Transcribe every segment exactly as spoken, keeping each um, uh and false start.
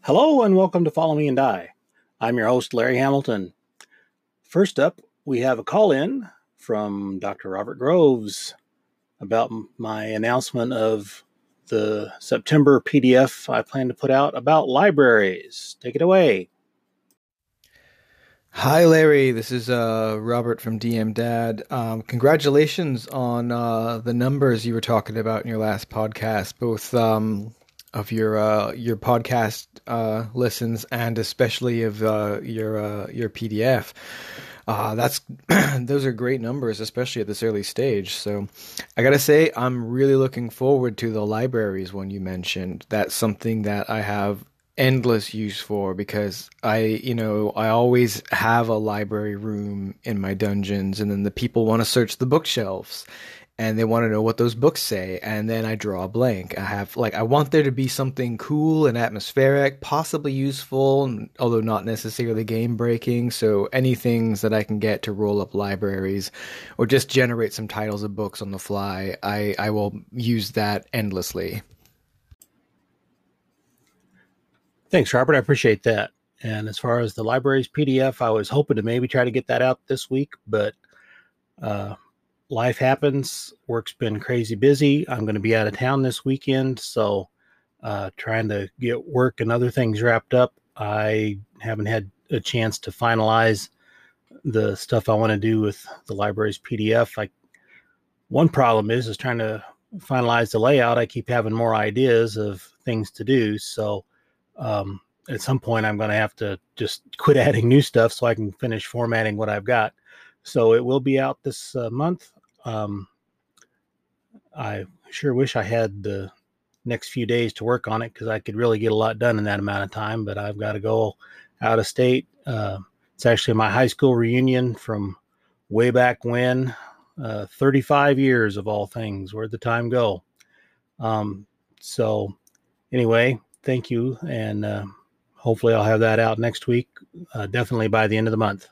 Hello and welcome to Follow Me and Die. I'm your host, Larry Hamilton. First up, we have a call in from Doctor Robert Groves about my announcement of the September P D F I plan to put out about libraries. Take it away. Hi, Larry. This is uh, Robert from D M Dad. Um, congratulations on uh, the numbers you were talking about in your last podcast, both um, of your uh, your podcast uh, listens and especially of uh, your uh, your P D F. Uh, that's those are great numbers, especially at this early stage. So, I gotta say, I'm really looking forward to the libraries one you mentioned. That's something that I have endless use for because I, you know, I always have a library room in my dungeons, and then the people want to search the bookshelves and they want to know what those books say, and then I draw a blank. I have like I want there to be something cool and atmospheric, possibly useful, although not necessarily game breaking. So any things that I can get to roll up libraries or just generate some titles of books on the fly, I I will use that endlessly. Thanks, Robert. I appreciate that. And as far as the library's P D F, I was hoping to maybe try to get that out this week, but uh, life happens. Work's been crazy busy. I'm going to be out of town this weekend, so uh, trying to get work and other things wrapped up. I haven't had a chance to finalize the stuff I want to do with the library's P D F. Like one problem is is trying to finalize the layout. I keep having more ideas of things to do, so um, at some point I'm going to have to just quit adding new stuff so I can finish formatting what I've got. So it will be out this uh, month. Um, I sure wish I had the next few days to work on it because I could really get a lot done in that amount of time, but I've got to go out of state. Uh, it's actually my high school reunion from way back when, uh, thirty-five years of all things. Where'd the time go? Um, so anyway, thank you. And uh, hopefully I'll have that out next week, uh, definitely by the end of the month.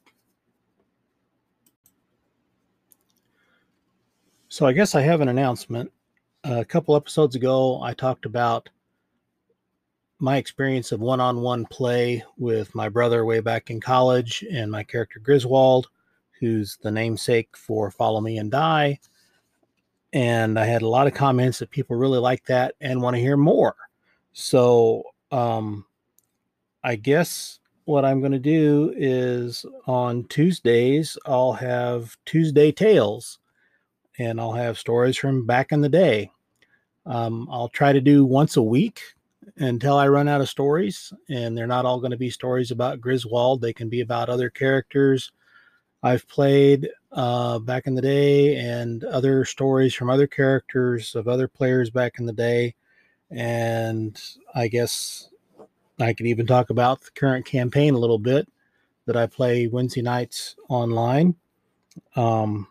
So I guess I have an announcement. A couple episodes ago, I talked about my experience of one-on-one play with my brother way back in college and my character Griswold, who's the namesake for Follow Me and Die. And I had a lot of comments that people really like that and want to hear more. So um, I guess what I'm going to do is on Tuesdays, I'll have Tuesday Tales, and I'll have stories from back in the day. Um, I'll try to do once a week until I run out of stories, and they're not all going to be stories about Griswold. They can be about other characters I've played uh, back in the day and other stories from other characters of other players back in the day. And I guess I could even talk about the current campaign a little bit that I play Wednesday nights online. Um,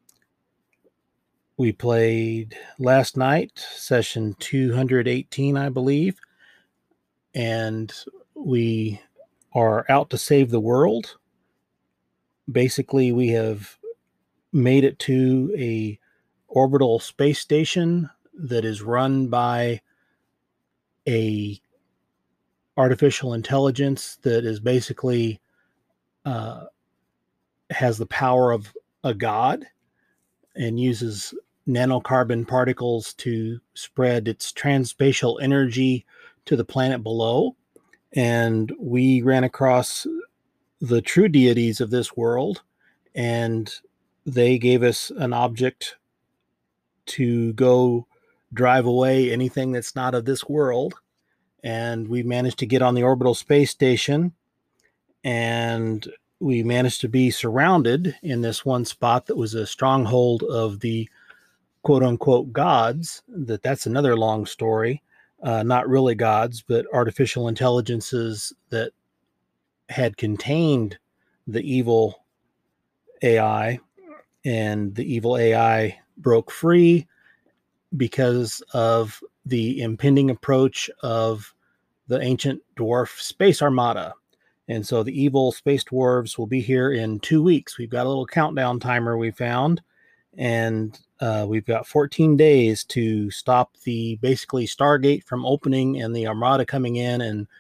we played last night, session two hundred eighteen, I believe, and we are out to save the world. Basically, we have made it to a orbital space station that is run by a artificial intelligence that is basically uh, has the power of a god and uses nanocarbon particles to spread its transspatial energy to the planet below. And we ran across the true deities of this world, and they gave us an object to go drive away anything that's not of this world. And we managed to get on the orbital space station, and we managed to be surrounded in this one spot that was a stronghold of the quote unquote gods. That that's another long story. Uh, not really gods, but artificial intelligences that had contained the evil A I, and the evil A I broke free because of the impending approach of the ancient dwarf space armada. And so the evil space dwarves will be here in two weeks. We've got a little countdown timer we found, and uh, we've got fourteen days to stop the basically Stargate from opening and the armada coming in and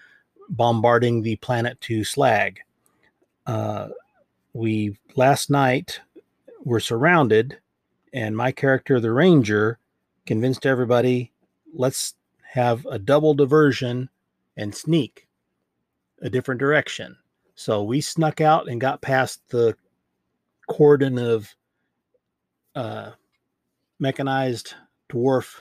bombarding the planet to slag. Uh, we last night were surrounded, and my character, the Ranger, convinced everybody, let's have a double diversion and sneak a different direction. So we snuck out and got past the cordon of uh, mechanized dwarf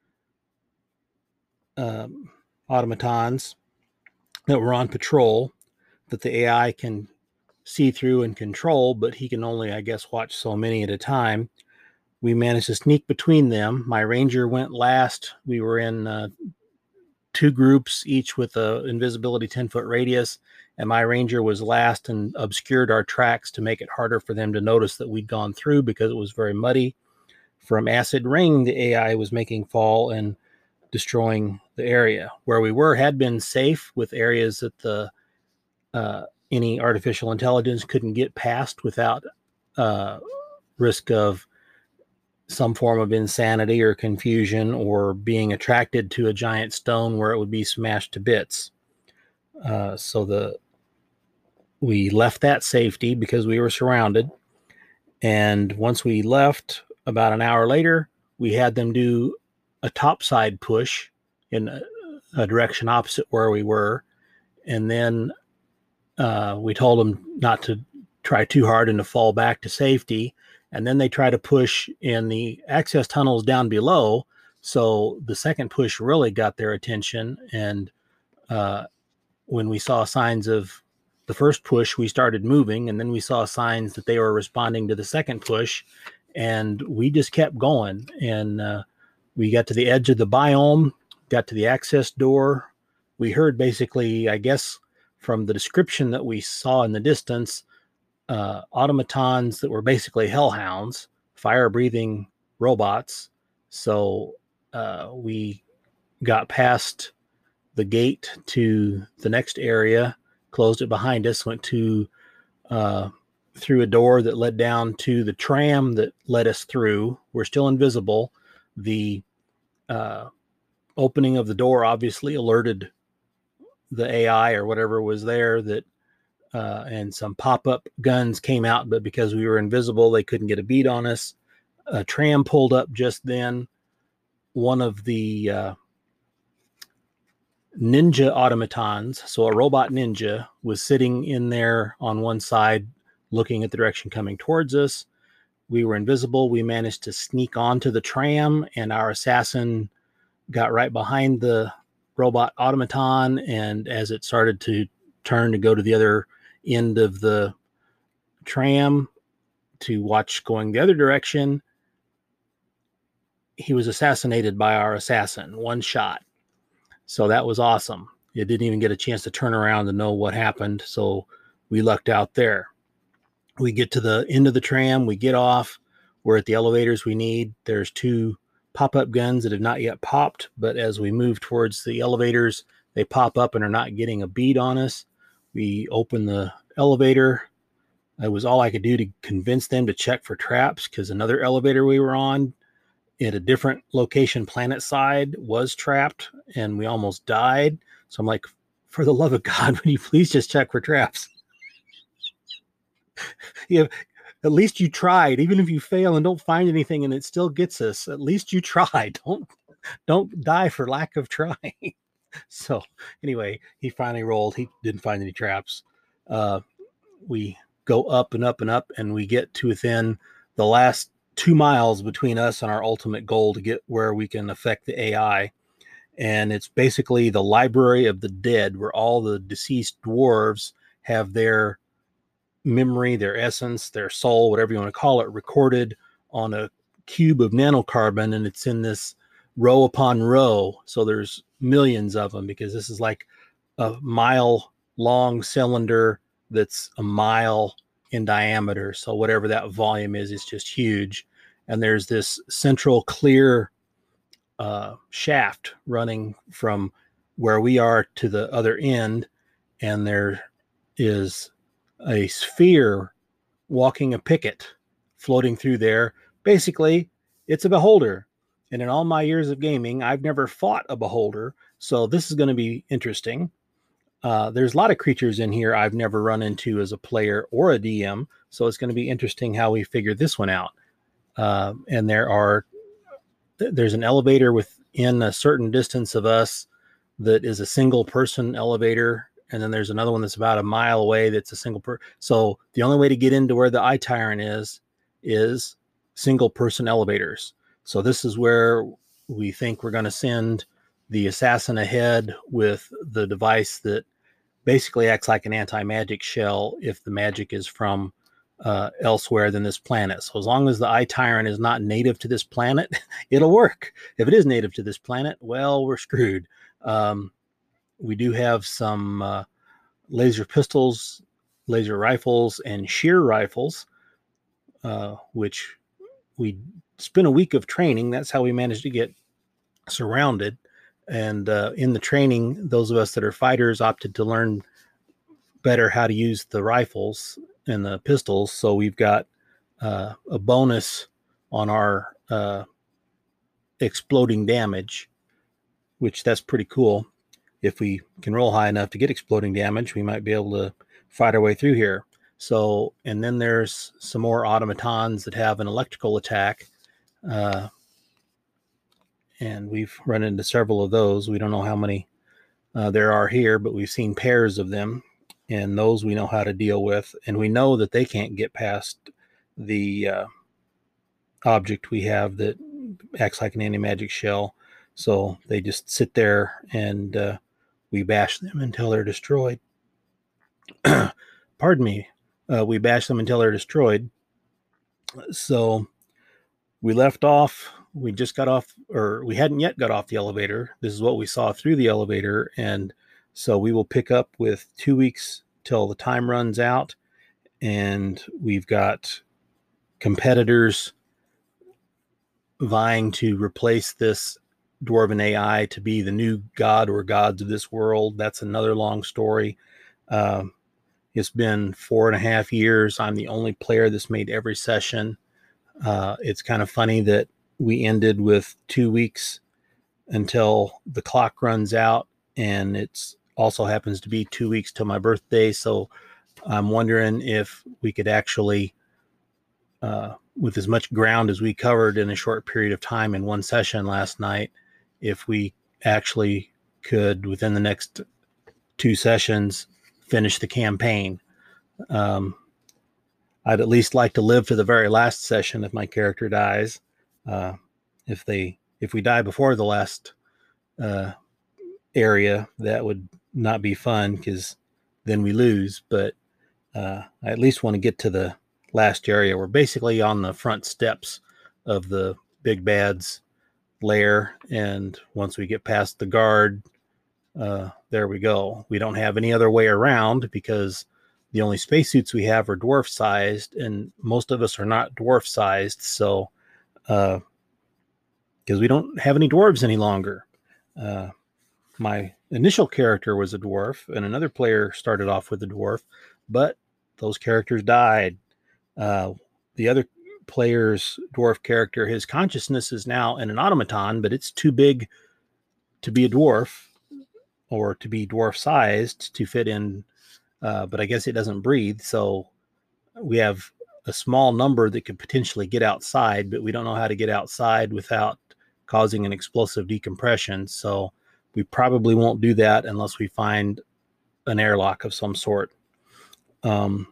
um, automatons that were on patrol that the A I can see through and control, but he can only, I guess, watch so many at a time. We managed to sneak between them. My Ranger went last. We were in uh, two groups, each with a invisibility ten foot radius, and my Ranger was last and obscured our tracks to make it harder for them to notice that we'd gone through because it was very muddy. From acid rain, the A I was making fall and destroying the area. Where we were had been safe, with areas that the uh, any artificial intelligence couldn't get past without uh, risk of some form of insanity or confusion, or being attracted to a giant stone where it would be smashed to bits. Uh, so the we left that safety because we were surrounded. And once we left, about an hour later, we had them do a topside push in a, a direction opposite where we were. And then uh, we told them not to try too hard and to fall back to safety. And then they try to push in the access tunnels down below. So the second push really got their attention. And uh, when we saw signs of the first push, we started moving. And then we saw signs that they were responding to the second push. And we just kept going. And uh, we got to the edge of the biome, got to the access door. We heard basically, I guess, from the description that we saw in the distance, uh, automatons that were basically hellhounds, fire-breathing robots. So uh, we got past the gate to the next area, closed it behind us, went to uh, through a door that led down to the tram that led us through. We're still invisible. The uh, opening of the door obviously alerted the A I or whatever was there, that uh, and some pop-up guns came out, but because we were invisible, they couldn't get a beat on us. A tram pulled up just then. One of the uh, ninja automatons, so a robot ninja, was sitting in there on one side looking at the direction coming towards us. We were invisible. We managed to sneak onto the tram, and our assassin got right behind the robot automaton, and as it started to turn to go to the other end of the tram to watch going the other direction, he was assassinated by our assassin. One shot. So that was awesome. It didn't even get a chance to turn around to know what happened, so we lucked out there. We get to the end of the tram, we get off, we're at the elevators we need. There's two pop-up guns that have not yet popped, but as we move towards the elevators, they pop up and are not getting a bead on us. We open the elevator. It was all I could do to convince them to check for traps, because another elevator we were on at a different location, planet side, was trapped, and we almost died. So I'm like, for the love of God, would you please just check for traps? Yeah, at least you tried. Even if you fail and don't find anything and it still gets us, at least you tried. Don't don't die for lack of trying. So anyway, he finally rolled. He didn't find any traps. Uh, we go up and up and up, and we get to within the last two miles between us and our ultimate goal to get where we can affect the A I. And it's basically the library of the dead, where all the deceased dwarves have their memory, their essence, their soul, whatever you want to call it, recorded on a cube of nanocarbon, and it's in this row upon row. So there's millions of them, because this is like a mile long cylinder that's a mile in diameter. So whatever that volume is, it's just huge. And there's this central clear uh, shaft running from where we are to the other end. And there is a sphere walking a picket floating through there. Basically, it's a beholder. And in all my years of gaming, I've never fought a beholder. So this is going to be interesting. Uh, there's a lot of creatures in here I've never run into as a player or a D M, so it's going to be interesting how we figure this one out. Uh, and there are there's an elevator within a certain distance of us that is a single person elevator, and then there's another one that's about a mile away that's a single per. So the only way to get into where the eye tyrant is is single person elevators. So this is where we think we're going to send the assassin ahead with the device that basically acts like an anti-magic shell if the magic is from uh, elsewhere than this planet. So as long as the eye tyrant is not native to this planet, it'll work. If it is native to this planet, well, we're screwed. Um, we do have some uh, laser pistols, laser rifles, and shear rifles, uh, which we spent a week of training. That's how we managed to get surrounded. And uh, in the training, those of us that are fighters opted to learn better how to use the rifles and the pistols. So we've got uh, a bonus on our uh, exploding damage, which that's pretty cool. If we can roll high enough to get exploding damage, we might be able to fight our way through here. So, and then there's some more automatons that have an electrical attack. Uh, and we've run into several of those. We don't know how many uh, there are here, but we've seen pairs of them, and those we know how to deal with. And we know that they can't get past the uh, object we have that acts like an anti-magic shell. So they just sit there, and uh, we bash them until they're destroyed. Pardon me. Uh, we bash them until they're destroyed. So we left off. We just got off, or we hadn't yet got off the elevator. This is what we saw through the elevator. And so we will pick up with two weeks till the time runs out. And we've got competitors vying to replace this dwarven A I to be the new god or gods of this world. That's another long story. Um, it's been four and a half years. I'm the only player that's made every session. Uh, it's kind of funny that we ended with two weeks until the clock runs out, and it's also happens to be two weeks till my birthday. So I'm wondering if we could actually, uh, with as much ground as we covered in a short period of time in one session last night, if we actually could, within the next two sessions, finish the campaign. Um, I'd at least like to live to the very last session if my character dies. Uh, if they, if we die before the last uh, area, that would not be fun because then we lose. But uh, I at least want to get to the last area. We're basically on the front steps of the big bad's lair, and once we get past the guard, uh, there we go. We don't have any other way around because the only spacesuits we have are dwarf sized, and most of us are not dwarf sized. So, uh, because we don't have any dwarves any longer. Uh, my initial character was a dwarf, and another player started off with a dwarf, but those characters died. Uh, the other player's dwarf character, his consciousness is now in an automaton, but it's too big to be a dwarf or to be dwarf sized to fit in. Uh, but I guess it doesn't breathe. So we have a small number that could potentially get outside, but we don't know how to get outside without causing an explosive decompression. So we probably won't do that unless we find an airlock of some sort. Um,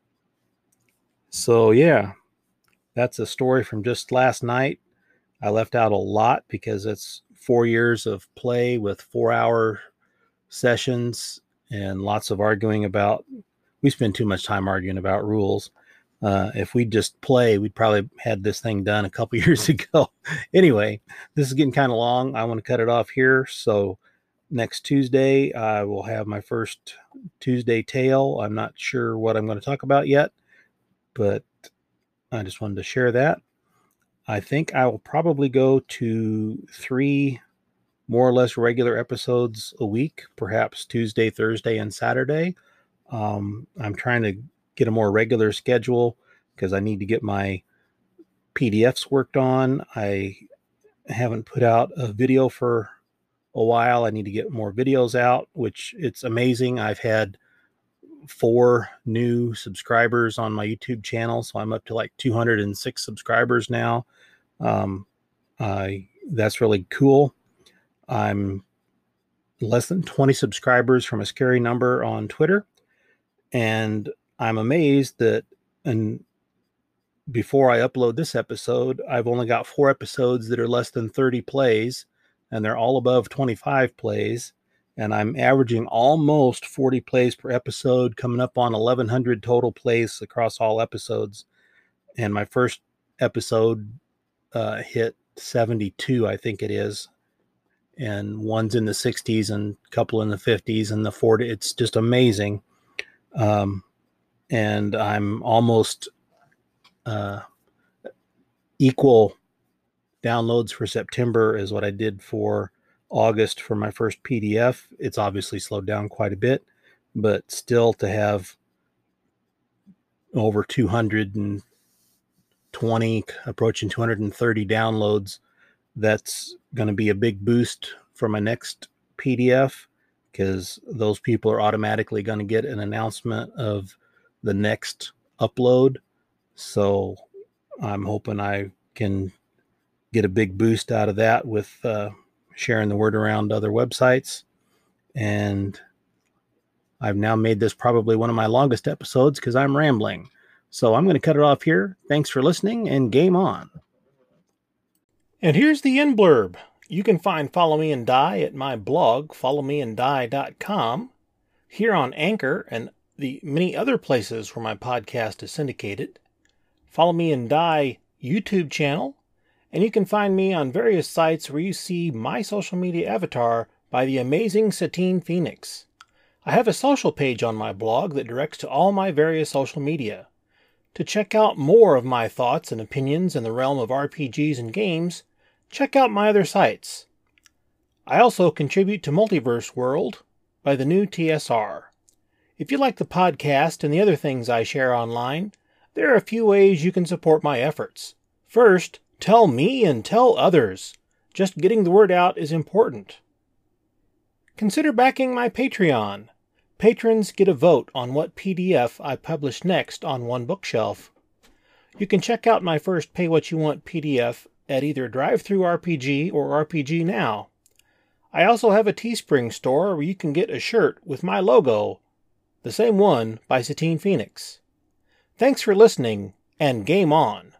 so yeah, that's a story from just last night. I left out a lot because it's four years of play with four hour sessions and lots of arguing about, we spend too much time arguing about rules. Uh, if we just play, we'd probably had this thing done a couple years ago. Anyway, this is getting kind of long. I want to cut it off here. So next Tuesday, I will have my first Tuesday tale. I'm not sure what I'm going to talk about yet, but I just wanted to share that. I think I will probably go to three more or less regular episodes a week, perhaps Tuesday, Thursday, and Saturday. Um, I'm trying to get a more regular schedule because I need to get my P D Fs worked on. I haven't put out a video for a while. I need to get more videos out, which it's amazing. I've had four new subscribers on my YouTube channel, so I'm up to like two hundred six subscribers now. Um, I that's really cool. I'm less than twenty subscribers from a scary number on Twitter, and I'm amazed that and before I upload this episode, I've only got four episodes that are less than thirty plays, and they're all above twenty-five plays. And I'm averaging almost forty plays per episode, coming up on eleven hundred total plays across all episodes. And my first episode uh, hit seventy-two, I think it is. And one's in the sixties and a couple in the fifties and the forty. It's just amazing. Um, and I'm almost uh, equal downloads for September as what I did for August for my first P D F. It's obviously slowed down quite a bit, but still to have over two hundred twenty, approaching two hundred thirty downloads, that's going to be a big boost for my next P D F, because those people are automatically going to get an announcement of the next upload. So I'm hoping I can get a big boost out of that with uh, sharing the word around other websites. And I've now made this probably one of my longest episodes because I'm rambling. So I'm going to cut it off here. Thanks for listening, and game on. And here's the end blurb. You can find Follow Me and Die at my blog, follow me and die dot com, here on Anchor and the many other places where my podcast is syndicated, Follow Me and Die YouTube channel, and you can find me on various sites where you see my social media avatar by the amazing Satine Phoenix. I have a social page on my blog that directs to all my various social media. To check out more of my thoughts and opinions in the realm of R P Gs and games, check out my other sites. I also contribute to Multiverse World by the new T S R. If you like the podcast and the other things I share online, there are a few ways you can support my efforts. First, tell me and tell others. Just getting the word out is important. Consider backing my Patreon. Patrons get a vote on what P D F I publish next on One Bookshelf. You can check out my first Pay What You Want P D F at either DriveThruRPG or R P G Now. I also have a Teespring store where you can get a shirt with my logo, the same one by Satine Phoenix. Thanks for listening, and game on!